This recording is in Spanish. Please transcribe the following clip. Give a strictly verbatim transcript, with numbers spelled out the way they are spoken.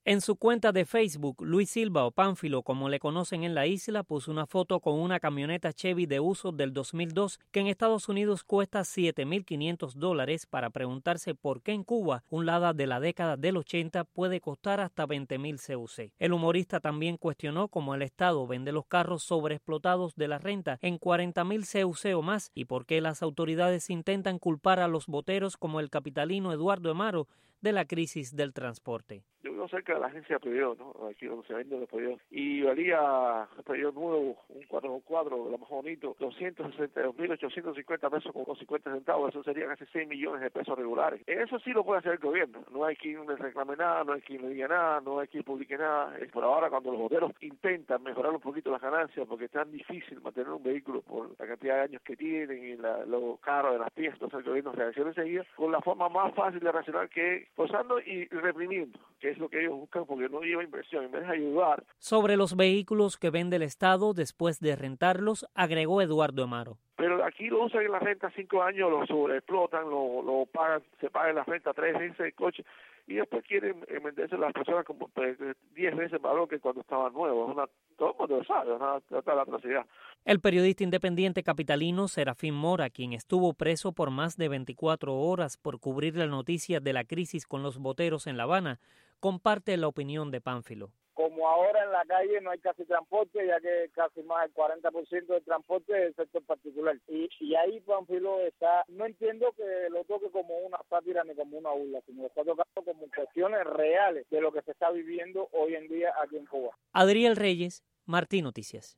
En su cuenta de Facebook, Luis Silva o Pánfilo, como le conocen en la isla, puso una foto con una camioneta Chevy de uso del dos mil dos que en Estados Unidos cuesta siete mil quinientos dólares para preguntarse por qué en Cuba un Lada de la década del ochenta puede costar hasta veinte mil C U C. El humorista también cuestionó cómo el Estado vende los carros sobreexplotados de la renta en cuarenta mil C U C o más y por qué las autoridades intentan culpar a los boteros como el capitalino Eduardo Amaro de la crisis del transporte. Yo vivo cerca de la agencia Peugeot, ¿no? Aquí donde se vende los Peugeot. Y valía el Peugeot nuevo, un cuatro por cuatro, lo más bonito, doscientos sesenta y dos mil ochocientos cincuenta pesos con cincuenta centavos. Eso sería casi seis millones de pesos regulares. Eso sí lo puede hacer el gobierno. No hay quien le reclame nada, no hay quien le diga nada, no hay quien publique nada. Es por ahora cuando los boteros intentan mejorar un poquito las ganancias, porque es tan difícil mantener un vehículo por la cantidad de años que tienen y la, lo caro de las piezas. Entonces el gobierno reacciona enseguida con la forma más fácil de reaccionar, que es forzando y reprimiendo, que es lo que ellos buscan, porque no lleva inversión, en vez de ayudar. Sobre los vehículos que vende el Estado después de rentarlos, agregó Eduardo Amaro. Pero aquí lo usan en la renta cinco años, lo sobreexplotan, lo, lo pagan, se paga la renta tres veces el coche y después quieren venderse a las personas como diez veces el valor que cuando estaban nuevos. Una, todo el mundo lo sabe, es una total atrocidad. El periodista independiente capitalino Serafín Mora, quien estuvo preso por más de veinticuatro horas por cubrir la noticia de la crisis con los boteros en La Habana, comparte la opinión de Pánfilo. Como ahora en la calle no hay casi transporte, ya que casi más del cuarenta por ciento del transporte es el sector particular. Y, y ahí Pánfilo está, no entiendo que lo toque como una sátira ni como una burla, sino que está tocando como cuestiones reales de lo que se está viviendo hoy en día aquí en Cuba. Adriel Reyes, Martí Noticias.